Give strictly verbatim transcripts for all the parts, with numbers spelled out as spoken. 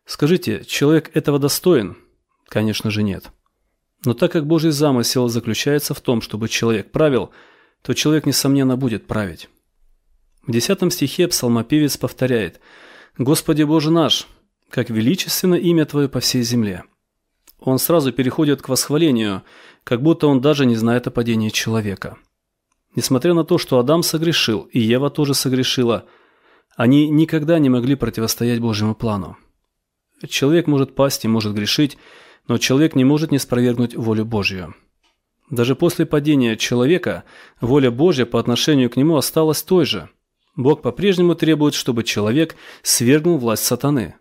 Скажите, человек этого достоин? Конечно же нет. Но так как Божий замысел заключается в том, чтобы человек правил, то человек, несомненно, будет править. В десятом стихе псалмопевец повторяет: «Господи Боже наш, как величественно имя Твое по всей земле». Он сразу переходит к восхвалению, как будто он даже не знает о падении человека. Несмотря на то, что Адам согрешил, и Ева тоже согрешила, они никогда не могли противостоять Божьему плану. Человек может пасть и может грешить, но человек не может не спровергнуть волю Божью. Даже после падения человека воля Божья по отношению к нему осталась той же. Бог по-прежнему требует, чтобы человек свергнул власть сатаны.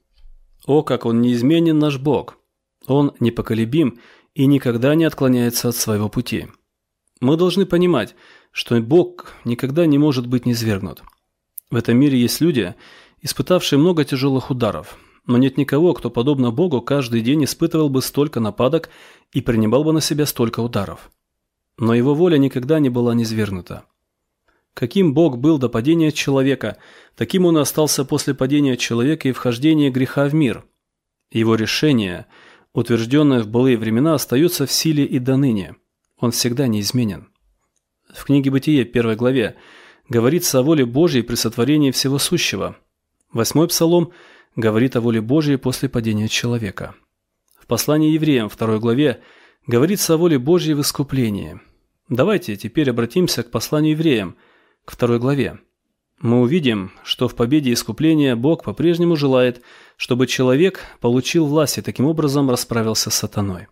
О, как он неизменен наш Бог! Он непоколебим и никогда не отклоняется от своего пути. Мы должны понимать, что Бог никогда не может быть низвергнут. В этом мире есть люди, испытавшие много тяжелых ударов, но нет никого, кто, подобно Богу, каждый день испытывал бы столько нападок и принимал бы на себя столько ударов. Но его воля никогда не была низвергнута. Каким Бог был до падения человека, таким он и остался после падения человека и вхождения греха в мир. Его решение, утвержденное в былые времена, остается в силе и до ныне. Он всегда неизменен. В книге «Бытие» первой главе говорится о воле Божьей при сотворении всего сущего. Восьмой псалом говорит о воле Божьей после падения человека. В послании евреям второй главе говорится о воле Божьей в искуплении. Давайте теперь обратимся к посланию евреям, к второй главе. Мы увидим, что в победе искупления Бог по-прежнему желает, чтобы человек получил власть и таким образом расправился с сатаной.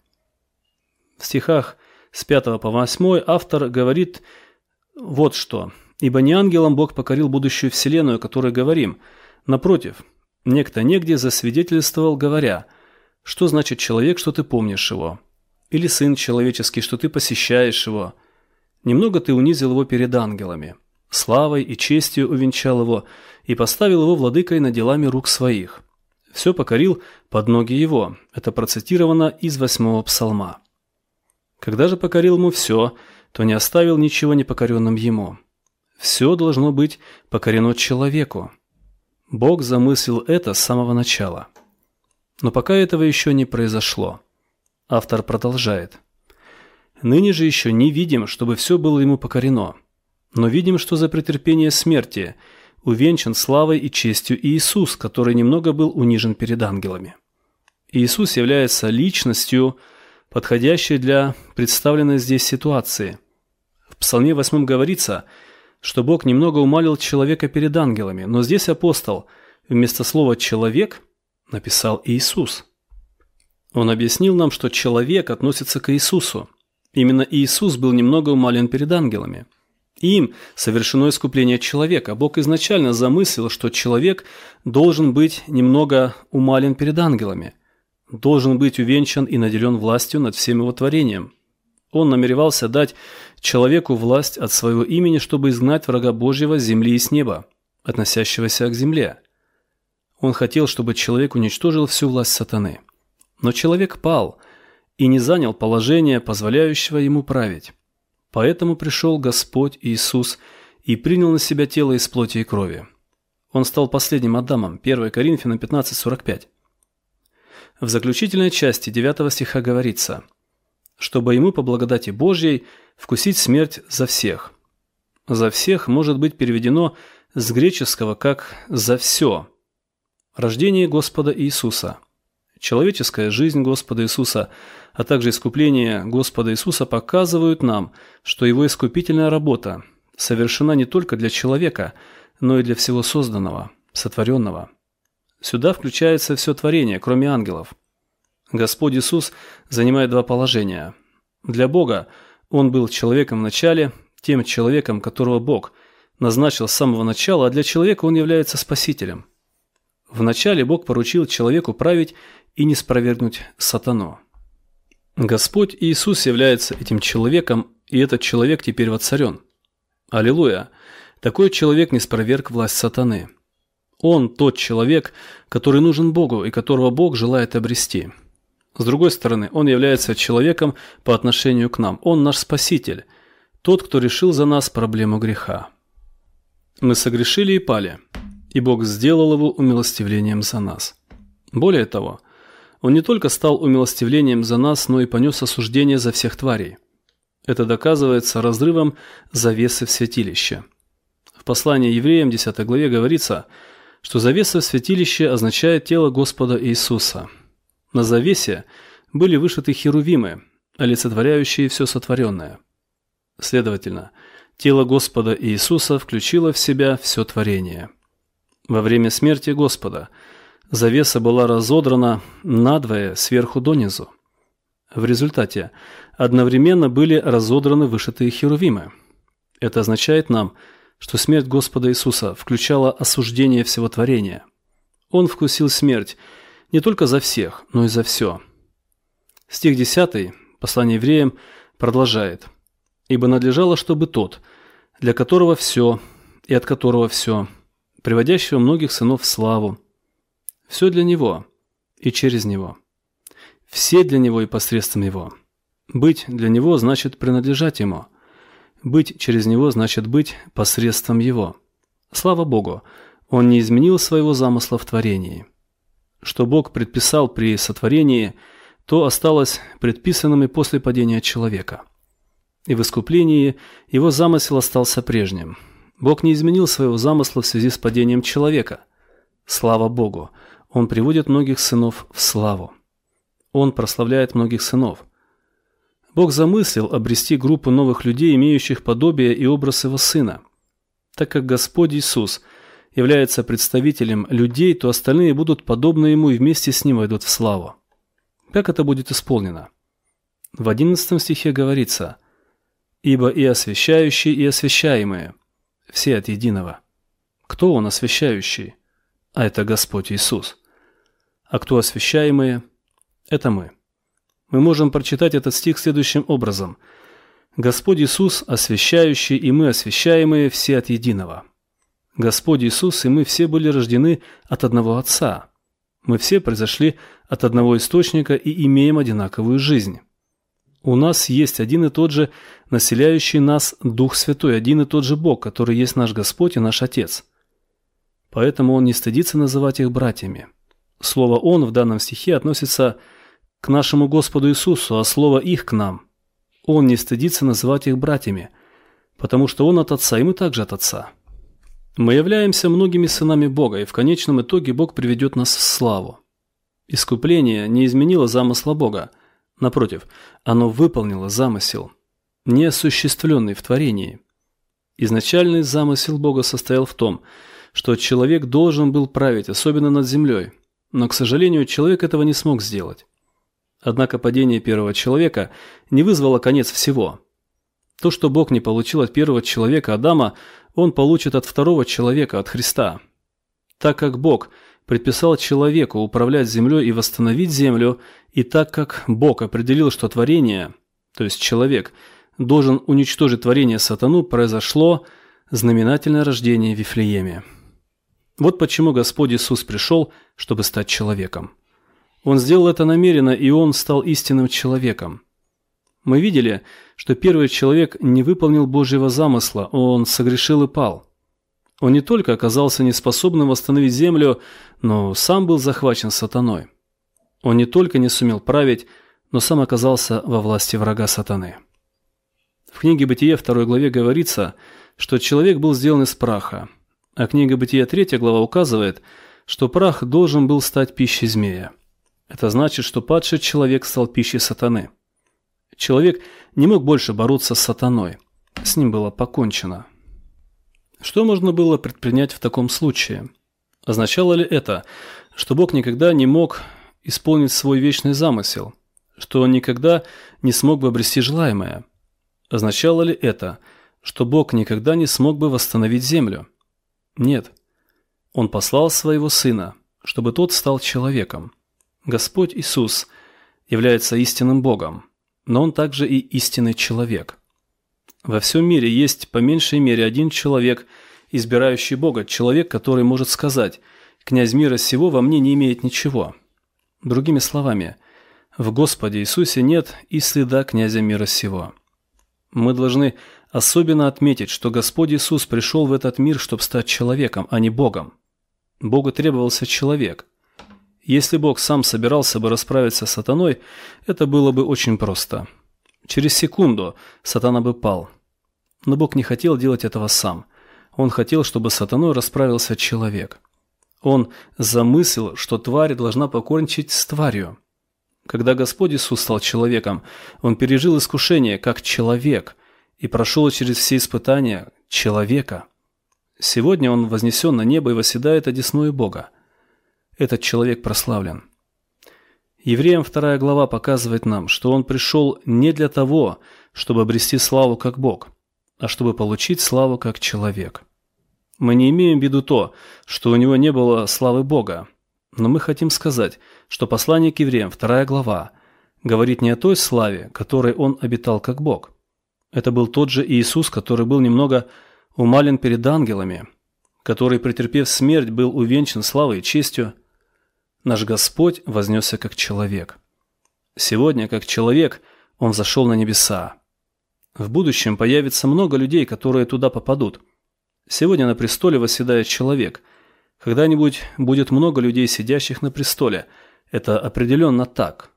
В стихах с пятого по восьмой автор говорит вот что: «Ибо не ангелам Бог покорил будущую вселенную, о которой говорим. Напротив, некто негде засвидетельствовал, говоря: что значит человек, что ты помнишь его? Или сын человеческий, что ты посещаешь его? Немного ты унизил его перед ангелами, славой и честью увенчал его и поставил его владыкой над делами рук своих. Все покорил под ноги его». Это процитировано из восьмого псалма. Когда же покорил ему все, то не оставил ничего непокоренным ему. Все должно быть покорено человеку. Бог замыслил это с самого начала. Но пока этого еще не произошло. Автор продолжает: «Ныне же еще не видим, чтобы все было ему покорено, но видим, что за претерпение смерти увенчан славой и честью Иисус, который немного был унижен перед ангелами». Иисус является личностью, подходящей для представленной здесь ситуации. В Псалме восьмом говорится, что Бог немного умалил человека перед ангелами, но здесь апостол вместо слова «человек» написал «Иисус». Он объяснил нам, что человек относится к Иисусу. Именно Иисус был немного умален перед ангелами. Им совершено искупление человека. Бог изначально замыслил, что человек должен быть немного умален перед ангелами, должен быть увенчан и наделен властью над всем его творением. Он намеревался дать человеку власть от своего имени, чтобы изгнать врага Божьего с земли и с неба, относящегося к земле. Он хотел, чтобы человек уничтожил всю власть сатаны. Но человек пал и не занял положение, позволяющего ему править. Поэтому пришел Господь Иисус и принял на себя тело из плоти и крови. Он стал последним Адамом. первое Коринфянам пятнадцать сорок пять. В заключительной части девятого стиха говорится: «Чтобы ему по благодати Божьей вкусить смерть за всех». «За всех» может быть переведено с греческого как «за все». Рождение Господа Иисуса, человеческая жизнь Господа Иисуса, а также искупление Господа Иисуса показывают нам, что его искупительная работа совершена не только для человека, но и для всего созданного, сотворенного. Сюда включается все творение, кроме ангелов. Господь Иисус занимает два положения. Для Бога Он был человеком в начале, тем человеком, которого Бог назначил с самого начала, а для человека Он является Спасителем. Вначале Бог поручил человеку править и не спровергнуть сатану. Господь Иисус является этим человеком, и этот человек теперь воцарен. Аллилуйя! Такой человек не спроверг власть сатаны. Он тот человек, который нужен Богу и которого Бог желает обрести. С другой стороны, Он является человеком по отношению к нам. Он наш Спаситель, тот, кто решил за нас проблему греха. Мы согрешили и пали, и Бог сделал его умилостивлением за нас. Более того, Он не только стал умилостивлением за нас, но и понес осуждение за всех тварей. Это доказывается разрывом завесы в святилище. В послании Евреям, десятой главе, говорится, что завеса в святилище означает тело Господа Иисуса. На завесе были вышиты херувимы, олицетворяющие все сотворенное. Следовательно, тело Господа Иисуса включило в себя все творение. Во время смерти Господа завеса была разодрана надвое сверху донизу. В результате одновременно были разодраны вышитые херувимы. Это означает нам, что смерть Господа Иисуса включала осуждение всего творения. Он вкусил смерть не только за всех, но и за все. Стих десятый, послание Евреям, продолжает: «Ибо надлежало, чтобы тот, для которого все и от которого все, приводящего многих сынов в славу, все для Него и через Него, все для Него и посредством Его. Быть для Него значит принадлежать Ему. Быть через Него значит быть посредством Его. Слава Богу, Он не изменил своего замысла в творении. Что Бог предписал при сотворении, то осталось предписанным и после падения человека. И в искуплении Его замысел остался прежним. Бог не изменил своего замысла в связи с падением человека. Слава Богу, Он приводит многих сынов в славу. Он прославляет многих сынов. Бог замыслил обрести группу новых людей, имеющих подобие и образ Его Сына. Так как Господь Иисус является представителем людей, то остальные будут подобны Ему и вместе с Ним войдут в славу. Как это будет исполнено? В одиннадцатом стихе говорится: «Ибо и освящающие, и освящаемые, все от единого». Кто Он, освящающий? А это Господь Иисус. А кто освящаемые? Это мы. Мы можем прочитать этот стих следующим образом: «Господь Иисус, освящающий, и мы, освящаемые, все от единого». Господь Иисус и мы все были рождены от одного Отца. Мы все произошли от одного источника и имеем одинаковую жизнь. У нас есть один и тот же населяющий нас Дух Святой, один и тот же Бог, который есть наш Господь и наш Отец. Поэтому Он не стыдится называть их братьями. Слово «Он» в данном стихе относится к нашему Господу Иисусу, а слово «их» к нам. Он не стыдится называть их братьями, потому что Он от Отца, и мы также от Отца. Мы являемся многими сынами Бога, и в конечном итоге Бог приведет нас в славу. Искупление не изменило замысла Бога. Напротив, оно выполнило замысел, неосуществленный в творении. Изначальный замысел Бога состоял в том, что человек должен был править, особенно над землей, но, к сожалению, человек этого не смог сделать. Однако падение первого человека не вызвало конец всего. То, что Бог не получил от первого человека Адама, Он получит от второго человека, от Христа. Так как Бог предписал человеку управлять землей и восстановить землю, и так как Бог определил, что творение, то есть человек, должен уничтожить творение сатану, произошло знаменательное рождение в Вифлееме. Вот почему Господь Иисус пришел, чтобы стать человеком. Он сделал это намеренно, и Он стал истинным человеком. Мы видели, что первый человек не выполнил Божьего замысла, он согрешил и пал. Он не только оказался неспособным восстановить землю, но сам был захвачен сатаной. Он не только не сумел править, но сам оказался во власти врага сатаны. В книге Бытие второй главе говорится, что человек был сделан из праха, а книга Бытие третья глава указывает, что прах должен был стать пищей змея. Это значит, что падший человек стал пищей сатаны. Человек не мог больше бороться с сатаной. С ним было покончено. Что можно было предпринять в таком случае? Означало ли это, что Бог никогда не мог исполнить свой вечный замысел, что Он никогда не смог бы обрести желаемое? Означало ли это, что Бог никогда не смог бы восстановить землю? Нет. Он послал Своего Сына, чтобы Тот стал человеком. Господь Иисус является истинным Богом, но Он также и истинный человек. Во всем мире есть по меньшей мере один человек, избирающий Бога, человек, который может сказать: «Князь мира сего во мне не имеет ничего». Другими словами, в Господе Иисусе нет и следа князя мира сего. Мы должны особенно отметить, что Господь Иисус пришел в этот мир, чтобы стать человеком, а не Богом. Богу требовался человек. Если Бог сам собирался бы расправиться с сатаной, это было бы очень просто. Через секунду сатана бы пал. Но Бог не хотел делать этого сам. Он хотел, чтобы с сатаной расправился человек. Он замыслил, что тварь должна покончить с тварью. Когда Господь Иисус стал человеком, Он пережил искушение как человек и прошел через все испытания человека. Сегодня Он вознесен на небо и восседает одесную Бога. Этот человек прославлен. Евреям вторая глава показывает нам, что Он пришел не для того, чтобы обрести славу как Бог, а чтобы получить славу как человек. Мы не имеем в виду то, что у Него не было славы Бога, но мы хотим сказать, что послание к евреям вторая глава говорит не о той славе, которой Он обитал как Бог. Это был тот же Иисус, который был немного умален перед ангелами, который, претерпев смерть, был увенчан славой и честью. Наш Господь вознесся как человек. Сегодня, как человек, Он взошел на небеса. В будущем появится много людей, которые туда попадут. Сегодня на престоле восседает человек. Когда-нибудь будет много людей, сидящих на престоле. Это определенно так.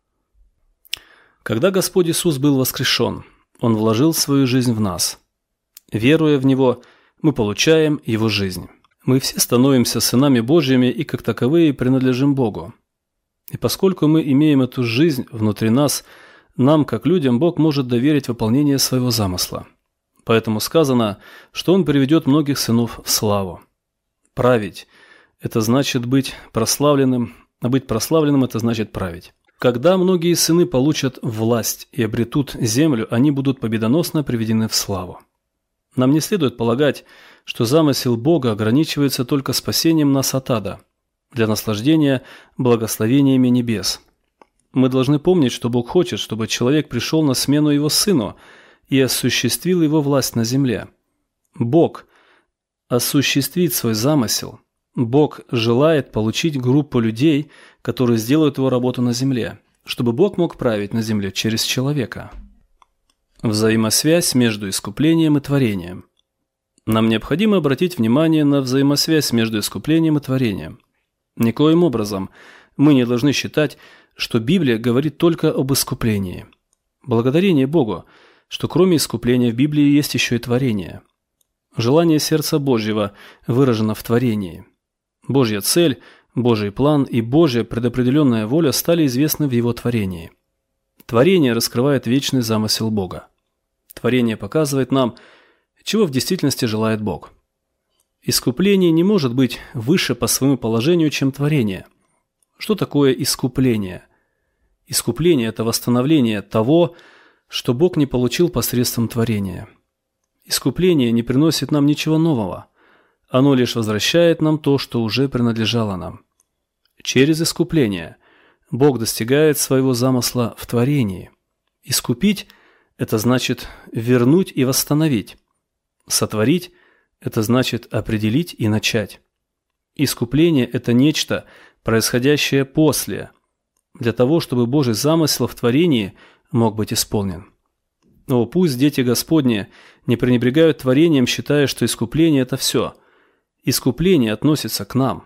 Когда Господь Иисус был воскрешен, Он вложил свою жизнь в нас. Веруя в Него, мы получаем Его жизнь. Мы все становимся сынами Божьими и как таковые принадлежим Богу. И поскольку мы имеем эту жизнь внутри нас, нам, как людям, Бог может доверить выполнение своего замысла. Поэтому сказано, что Он приведет многих сынов в славу. Править – это значит быть прославленным, а быть прославленным – это значит править. Когда многие сыны получат власть и обретут землю, они будут победоносно приведены в славу. Нам не следует полагать, что замысел Бога ограничивается только спасением нас от ада, для наслаждения благословениями небес. Мы должны помнить, что Бог хочет, чтобы человек пришел на смену Его Сыну и осуществил Его власть на земле. Бог осуществит свой замысел. Бог желает получить группу людей, которые сделают Его работу на земле, чтобы Бог мог править на земле через человека. Взаимосвязь между искуплением и творением. Нам необходимо обратить внимание на взаимосвязь между искуплением и творением. Никоим образом мы не должны считать, что Библия говорит только об искуплении. Благодарение Богу, что кроме искупления в Библии есть еще и творение. Желание сердца Божьего выражено в творении. Божья цель, Божий план и Божья предопределенная воля стали известны в Его творении. Творение раскрывает вечный замысел Бога. Творение показывает нам, чего в действительности желает Бог. Искупление не может быть выше по своему положению, чем творение. Что такое искупление? Искупление – это восстановление того, что Бог не получил посредством творения. Искупление не приносит нам ничего нового. Оно лишь возвращает нам то, что уже принадлежало нам. Через искупление Бог достигает своего замысла в творении. Искупить – это значит вернуть и восстановить. Сотворить – это значит определить и начать. Искупление – это нечто, происходящее после, для того, чтобы Божий замысел в творении мог быть исполнен. О, пусть дети Господни не пренебрегают творением, считая, что искупление – это все. Искупление относится к нам.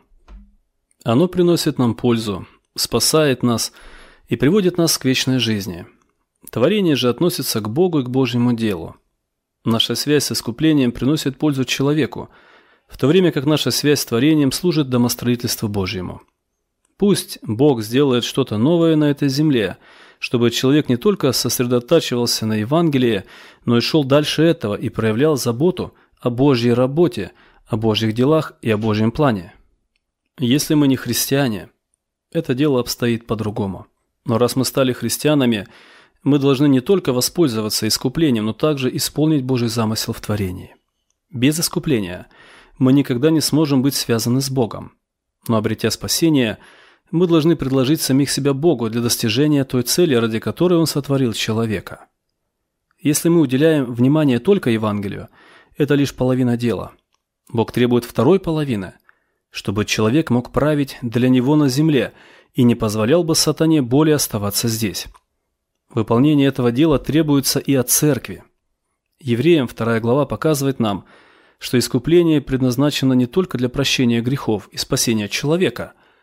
Оно приносит нам пользу, спасает нас и приводит нас к вечной жизни. Творение же относится к Богу и к Божьему делу. Наша связь с искуплением приносит пользу человеку, в то время как наша связь с творением служит домостроительству Божьему. Пусть Бог сделает что-то новое на этой земле, чтобы человек не только сосредотачивался на Евангелии, но и шел дальше этого и проявлял заботу о Божьей работе, о Божьих делах и о Божьем плане. Если мы не христиане, это дело обстоит по-другому. Но раз мы стали христианами, мы должны не только воспользоваться искуплением, но также исполнить Божий замысел в творении. Без искупления мы никогда не сможем быть связаны с Богом. Но обретя спасение, мы должны предложить самих себя Богу для достижения той цели, ради которой Он сотворил человека. Если мы уделяем внимание только Евангелию, это лишь половина дела. Бог требует второй половины, чтобы человек мог править для Него на земле и не позволял бы сатане более оставаться здесь. Выполнение этого дела требуется и от церкви. Евреям вторая глава показывает нам, что искупление предназначено не только для прощения грехов и спасения человека,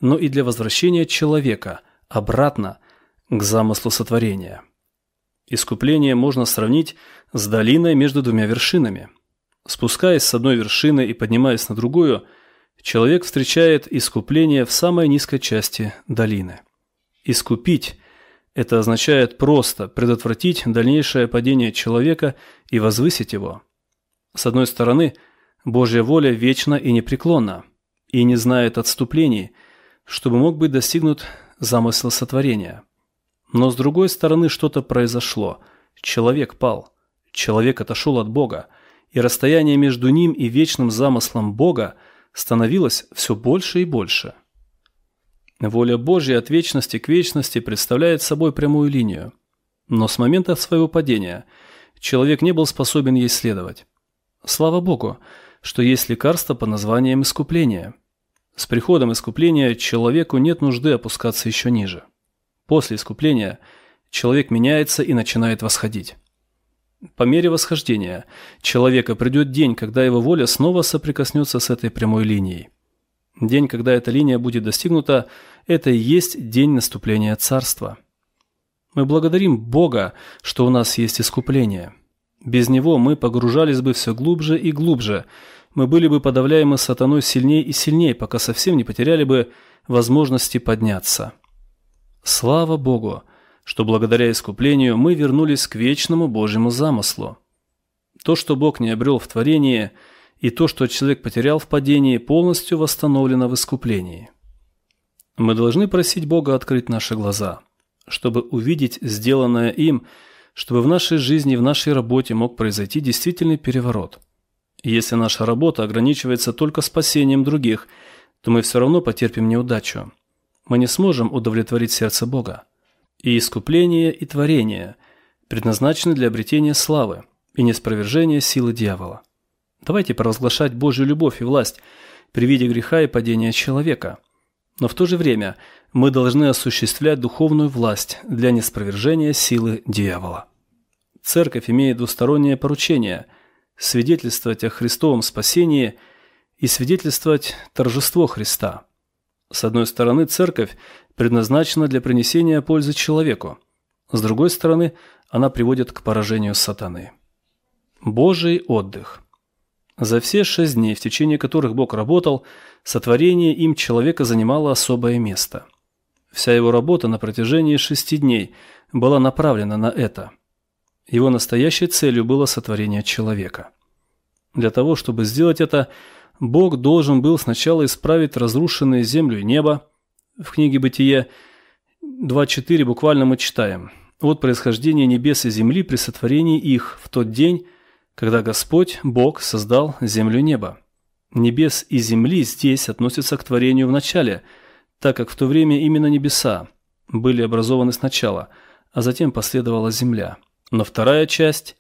но и для возвращения человека обратно к замыслу сотворения. Искупление можно сравнить с долиной между двумя вершинами. Спускаясь с одной вершины и поднимаясь на другую, человек встречает искупление в самой низкой части долины. Искупить – это означает просто предотвратить дальнейшее падение человека и возвысить его. С одной стороны, Божья воля вечна и непреклонна, и не знает отступлений, чтобы мог быть достигнут замысел сотворения. Но с другой стороны что-то произошло, человек пал, человек отошел от Бога, и расстояние между ним и вечным замыслом Бога становилось все больше и больше. Воля Божья от вечности к вечности представляет собой прямую линию, но с момента своего падения человек не был способен ей следовать. Слава Богу, что есть лекарство под названием искупление. С приходом искупления человеку нет нужды опускаться еще ниже. После искупления человек меняется и начинает восходить. По мере восхождения человека придет день, когда его воля снова соприкоснется с этой прямой линией. День, когда эта линия будет достигнута, это и есть день наступления Царства. Мы благодарим Бога, что у нас есть искупление. Без него мы погружались бы все глубже и глубже, мы были бы подавляемы сатаной сильнее и сильнее, пока совсем не потеряли бы возможности подняться. Слава Богу, что благодаря искуплению мы вернулись к вечному Божьему замыслу. То, что Бог не обрел в творении, и то, что человек потерял в падении, полностью восстановлено в искуплении. Мы должны просить Бога открыть наши глаза, чтобы увидеть сделанное им, чтобы в нашей жизни и в нашей работе мог произойти действительный переворот. И если наша работа ограничивается только спасением других, то мы все равно потерпим неудачу. Мы не сможем удовлетворить сердце Бога. И искупление, и творение предназначены для обретения славы и неспровержения силы дьявола. Давайте провозглашать Божью любовь и власть при виде греха и падения человека. Но в то же время мы должны осуществлять духовную власть для неспровержения силы дьявола. Церковь имеет двустороннее поручение – свидетельствовать о Христовом спасении и свидетельствовать торжество Христа. С одной стороны, Церковь предназначена для принесения пользы человеку, с другой стороны, она приводит к поражению сатаны. Божий отдых. За все шесть дней, в течение которых Бог работал, сотворение им человека занимало особое место. Вся его работа на протяжении шести дней была направлена на это. Его настоящей целью было сотворение человека. Для того, чтобы сделать это, Бог должен был сначала исправить разрушенные землю и небо. В книге Бытие два четыре буквально мы читаем: «Вот происхождение небес и земли при сотворении их в тот день, когда Господь, Бог, создал землю и небо». Небес и земли здесь относятся к творению в начале, так как в то время именно небеса были образованы сначала, а затем последовала земля. Но вторая часть,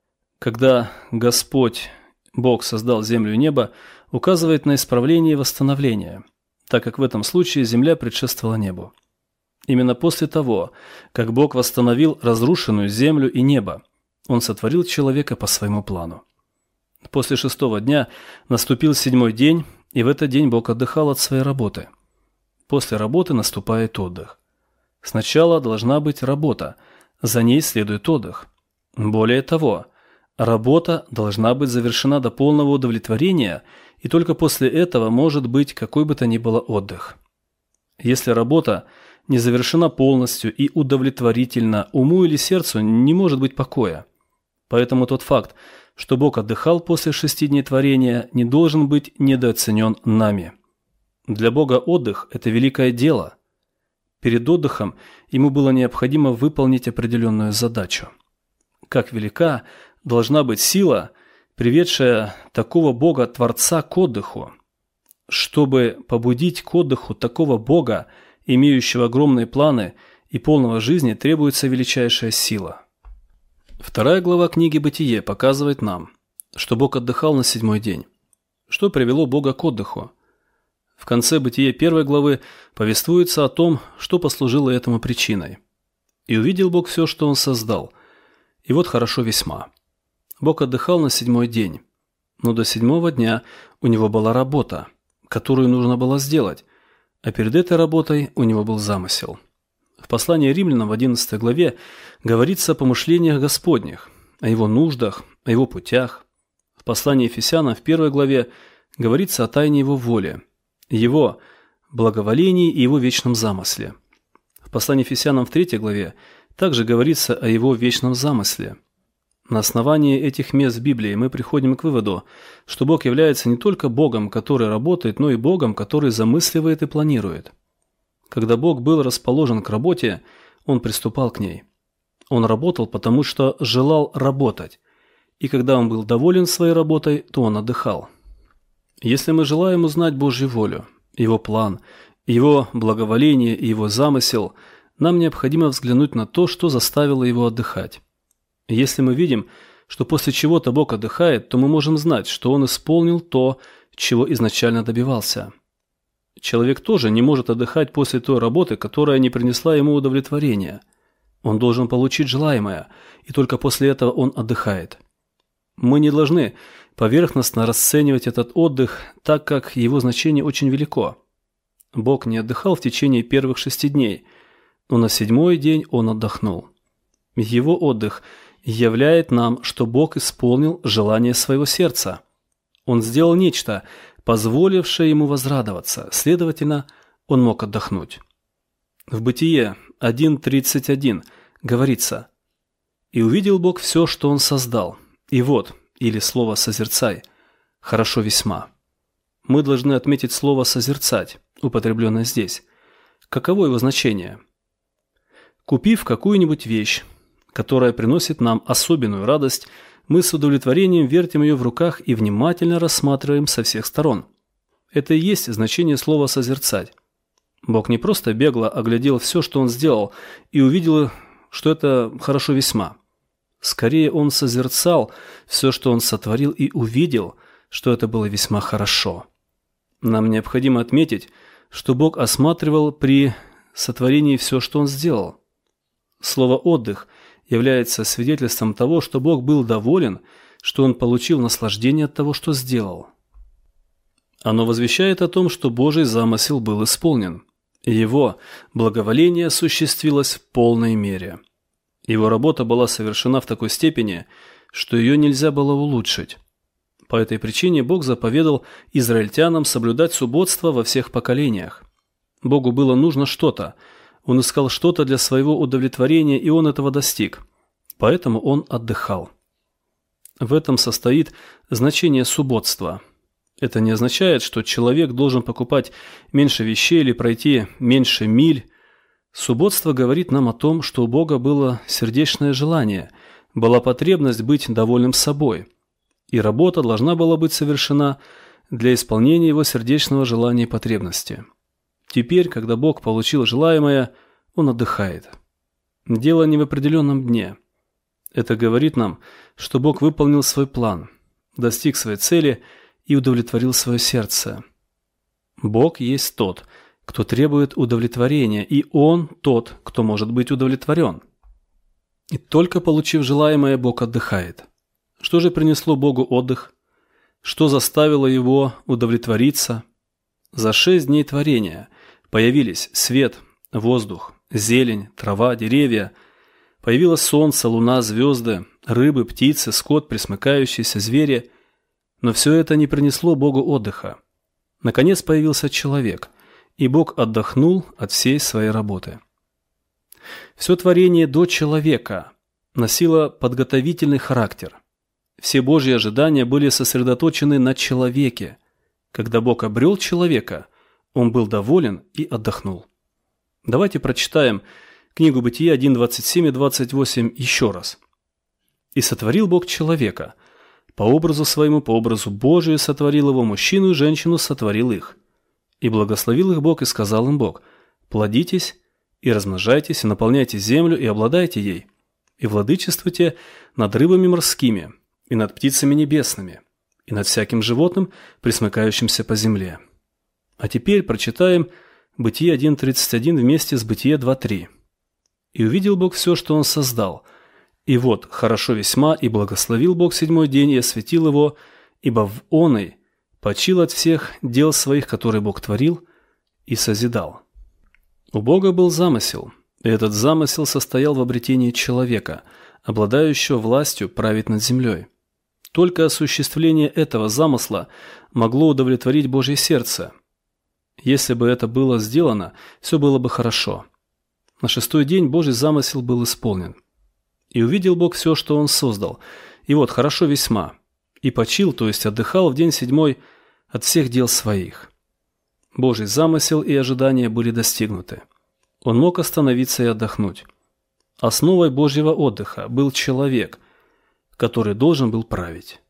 когда Господь, Бог, создал землю и небо, указывает на исправление и восстановление, так как в этом случае земля предшествовала небу. Именно после того, как Бог восстановил разрушенную землю и небо, Он сотворил человека по своему плану. После шестого дня наступил седьмой день, и в этот день Бог отдыхал от своей работы. После работы наступает отдых. Сначала должна быть работа, за ней следует отдых. Более того, работа должна быть завершена до полного удовлетворения, и только после этого может быть какой бы то ни было отдых. Если работа не завершена полностью и удовлетворительно, уму или сердцу не может быть покоя. Поэтому тот факт, что Бог отдыхал после шести дней творения, не должен быть недооценен нами. Для Бога отдых – это великое дело. Перед отдыхом ему было необходимо выполнить определенную задачу. Как велика должна быть сила, приведшая такого Бога-творца к отдыху. Чтобы побудить к отдыху такого Бога, имеющего огромные планы и полного жизни, требуется величайшая сила. Вторая глава книги «Бытие» показывает нам, что Бог отдыхал на седьмой день. Что привело Бога к отдыху? В конце Бытия первой главы повествуется о том, что послужило этому причиной. «И увидел Бог все, что Он создал, и вот хорошо весьма». Бог отдыхал на седьмой день, но до седьмого дня у Него была работа, которую нужно было сделать. А перед этой работой у него был замысел. В послании Римлянам в одиннадцатой главе говорится о помышлениях Господних, о его нуждах, о его путях. В послании Ефесянам в первой главе говорится о тайне его воли, его благоволении и его вечном замысле. В послании Ефесянам в третьей главе также говорится о его вечном замысле. На основании этих мест в Библии мы приходим к выводу, что Бог является не только Богом, который работает, но и Богом, который замысливает и планирует. Когда Бог был расположен к работе, Он приступал к ней. Он работал, потому что желал работать, и когда Он был доволен своей работой, то Он отдыхал. Если мы желаем узнать Божью волю, Его план, Его благоволение и Его замысел, нам необходимо взглянуть на то, что заставило Его отдыхать. Если мы видим, что после чего-то Бог отдыхает, то мы можем знать, что Он исполнил то, чего изначально добивался. Человек тоже не может отдыхать после той работы, которая не принесла ему удовлетворения. Он должен получить желаемое, и только после этого он отдыхает. Мы не должны поверхностно расценивать этот отдых, так как его значение очень велико. Бог не отдыхал в течение первых шести дней, но на седьмой день Он отдохнул. Его отдых являет нам, что Бог исполнил желание своего сердца. Он сделал нечто, позволившее ему возрадоваться, следовательно, он мог отдохнуть. В Бытие один тридцать один говорится: «И увидел Бог все, что Он создал, и вот, или слово «созерцай», хорошо весьма». Мы должны отметить слово «созерцать», употребленное здесь. Каково его значение? Купив какую-нибудь вещь, которая приносит нам особенную радость, мы с удовлетворением вертим ее в руках и внимательно рассматриваем со всех сторон. Это и есть значение слова «созерцать». Бог не просто бегло оглядел все, что Он сделал, и увидел, что это хорошо весьма. Скорее, Он созерцал все, что Он сотворил, и увидел, что это было весьма хорошо. Нам необходимо отметить, что Бог осматривал при сотворении все, что Он сделал. Слово «отдых» является свидетельством того, что Бог был доволен, что Он получил наслаждение от того, что сделал. Оно возвещает о том, что Божий замысел был исполнен, и Его благоволение осуществилось в полной мере. Его работа была совершена в такой степени, что ее нельзя было улучшить. По этой причине Бог заповедал израильтянам соблюдать субботство во всех поколениях. Богу было нужно что-то. Он искал что-то для своего удовлетворения, и Он этого достиг. Поэтому Он отдыхал. В этом состоит значение субботства. Это не означает, что человек должен покупать меньше вещей или пройти меньше миль. Субботство говорит нам о том, что у Бога было сердечное желание, была потребность быть довольным собой, и работа должна была быть совершена для исполнения его сердечного желания и потребности. Теперь, когда Бог получил желаемое, Он отдыхает. Дело не в определенном дне. Это говорит нам, что Бог выполнил свой план, достиг своей цели и удовлетворил свое сердце. Бог есть тот, кто требует удовлетворения, и Он тот, кто может быть удовлетворен. И только получив желаемое, Бог отдыхает. Что же принесло Богу отдых? Что заставило Его удовлетвориться? За шесть дней творения появились свет, воздух, зелень, трава, деревья. Появилось солнце, луна, звезды, рыбы, птицы, скот, пресмыкающиеся звери. Но все это не принесло Богу отдыха. Наконец появился человек, и Бог отдохнул от всей своей работы. Все творение до человека носило подготовительный характер. Все Божьи ожидания были сосредоточены на человеке. Когда Бог обрел человека, Он был доволен и отдохнул. Давайте прочитаем книгу Бытия один, двадцать семь и двадцать восемь еще раз. «И сотворил Бог человека, по образу своему, по образу Божию сотворил его, мужчину и женщину сотворил их. И благословил их Бог, и сказал им Бог: плодитесь и размножайтесь, и наполняйте землю, и обладайте ей, и владычествуйте над рыбами морскими, и над птицами небесными, и над всяким животным, пресмыкающимся по земле». А теперь прочитаем Бытие один тридцать один вместе с Бытие два три. «И увидел Бог все, что Он создал, и вот хорошо весьма, и благословил Бог седьмой день, и осветил его, ибо в оной почил от всех дел своих, которые Бог творил, и созидал. У Бога был замысел, и этот замысел состоял в обретении человека, обладающего властью править над землей. Только осуществление этого замысла могло удовлетворить Божье сердце. Если бы это было сделано, все было бы хорошо. На шестой день Божий замысел был исполнен. И увидел Бог все, что Он создал, и вот хорошо весьма. И почил, то есть отдыхал в день седьмой от всех дел своих. Божий замысел и ожидания были достигнуты. Он мог остановиться и отдохнуть. Основой Божьего отдыха был человек, который должен был править.